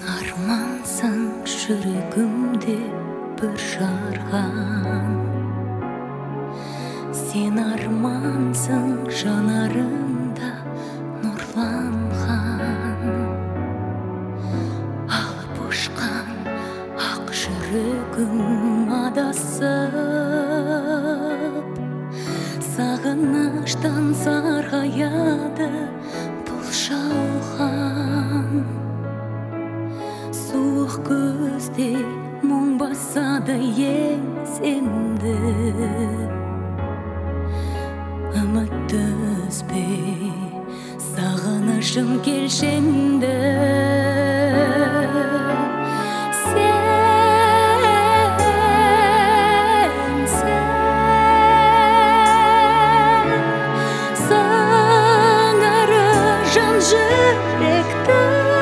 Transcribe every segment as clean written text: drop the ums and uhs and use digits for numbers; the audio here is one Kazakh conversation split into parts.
Armansың жүрегімде бір жарған, сен армансың жанарымда нұрланған. Алып ұшқан ақ жүрегім адасып, сағыныштан сарғаяды бұл жалған. Суық көзде мұң басады еңсемді, үмітті үзбе, сағынышым келшенді. Саңары жан жүректі,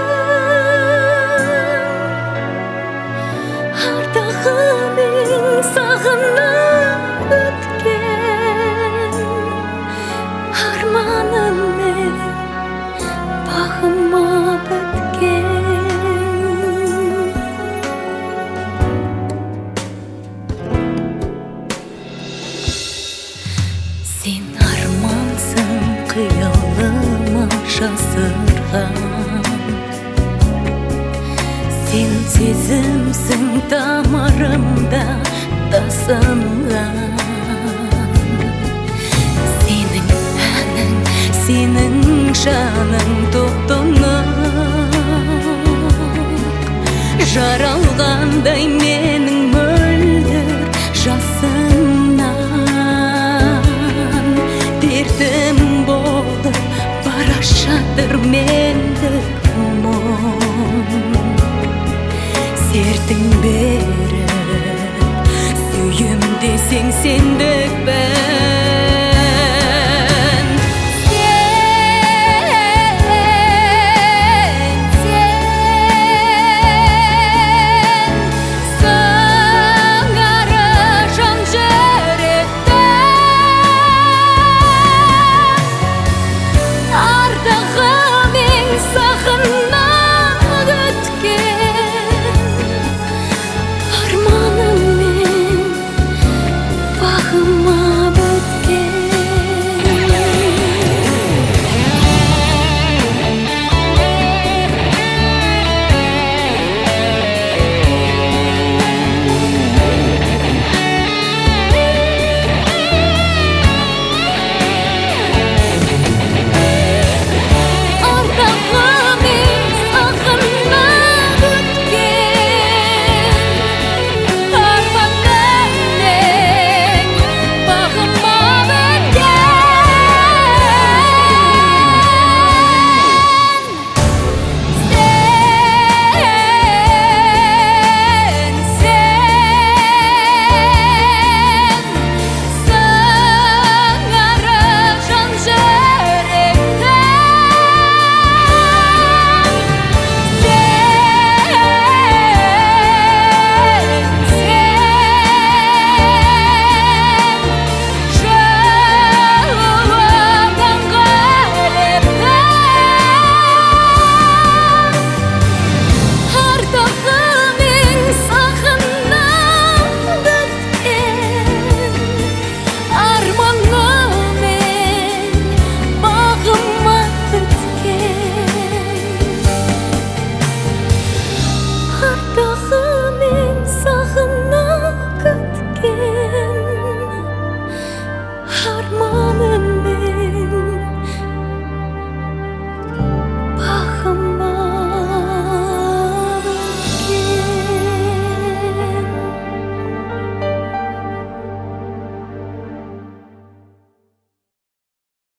сағынып өткен арманым мен бағыма біткен. Сен армансың қиялыма жасырған, сен сезімсің тамырымда тасынған. Сенің әнің, сенің жаның тоқтынып, жаралғандай менің мөлдір жасымнан. Дертім болып бара жатыр мендік мұң, сертің беріп сүйем десең сенді.